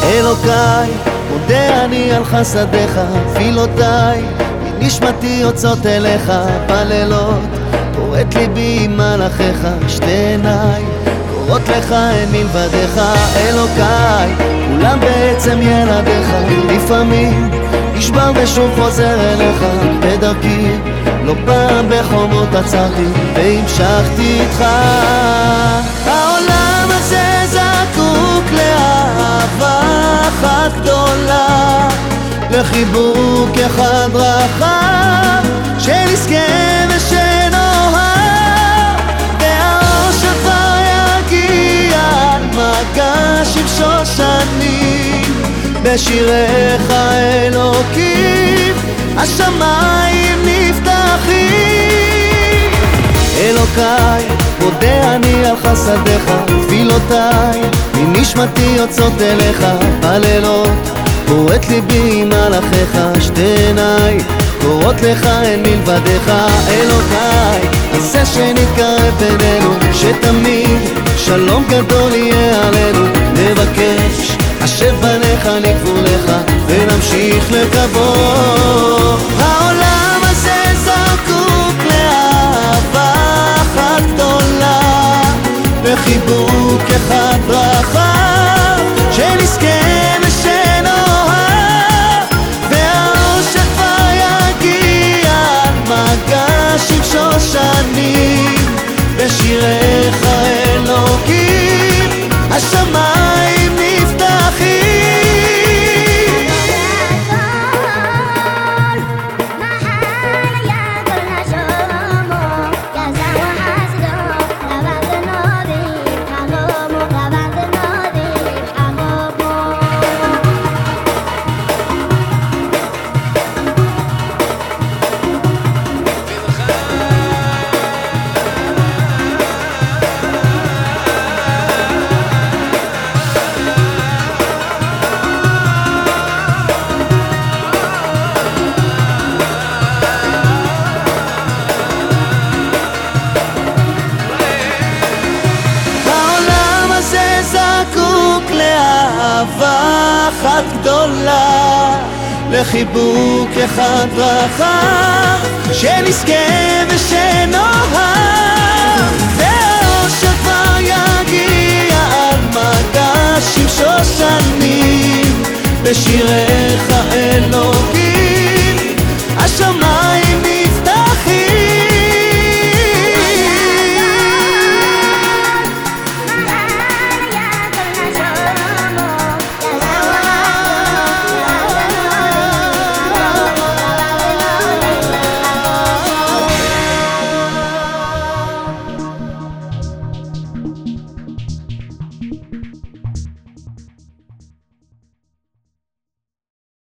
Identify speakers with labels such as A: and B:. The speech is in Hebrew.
A: אלוקיי, מודה אני על חסדיך, תפילותיי מנשמתי יוצאות אליך בלילות, פורט ליבי עם מלאכיך, שתי עיניי קוראות לך, אין מלבדיך. אלוקיי, כולם בעצם ילדיך, לפעמים נשבר ושוב חוזר אליך בדרכי, לא פעם בחומות עצרתי והמשכתי איתך. העולם הזה זקוק לאהבה אחת גדולה, לחיבוק אחד רחב שנזכה ושנאהב, והאושר כבר יגיע על מגש עם שושנים, בשיריך אלוקים השמיים נפתחים. אלוקיי, מודה אני על חסדיך, תפילותיי מנשמתי יוצאות אליך בלילות, פורט ליבי עם מלאכיך, שתי עיניי קוראות לך, אין מלבדיך. אלוקיי, עשה שנתקרב בינינו, שתמיד שלום גדול יהיה עלינו, נבקש אשר בניך נקבור לך ונמשיך לקוות. העולם הזה זקוק לאהבה אחת גדולה, וחיבוק אחד רחב שנזכה ושנאהב, והאושר כבר יגיע על מגש עם שושנים, בשיריך אלוקים השמיים נפתחים. אהבה אחת גדולה, לחיבוק אחד רחב שנזכה ושנאהב, והאושר כבר יגיע על מגש עם שושנים, בשיריך אלוהים